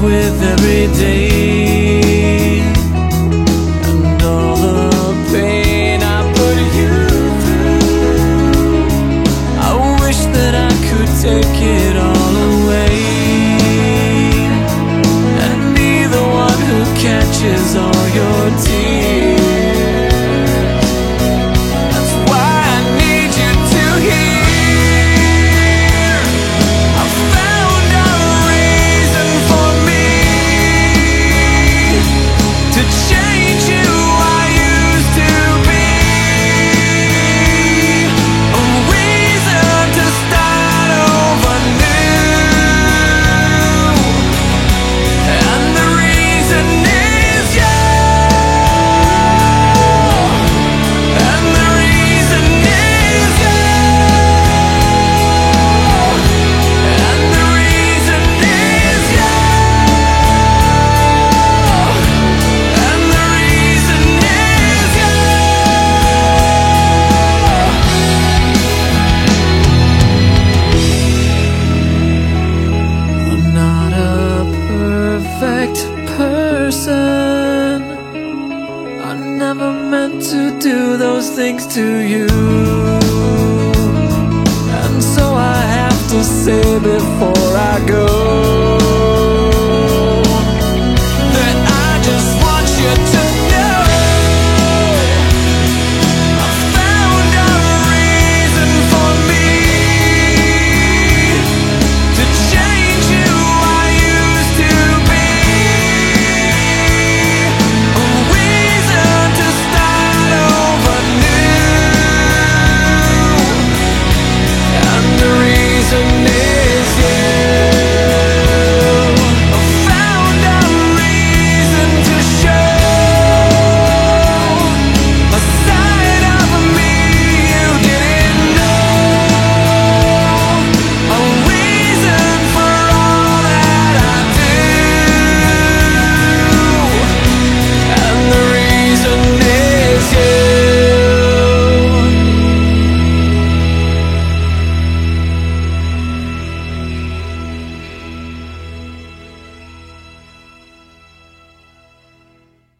with every day, and all the pain I put you through. I wish that I could take it all away and be the one who catches all your tears. That's why I need you to hear. I found a reason for me to change who I used to be, a reason to start over new, and the reason is you, and the reason is you, and the reason is you, and the reason is you. I'm not a perfect person. I never meant to do those things to you, and so I have to say before I go,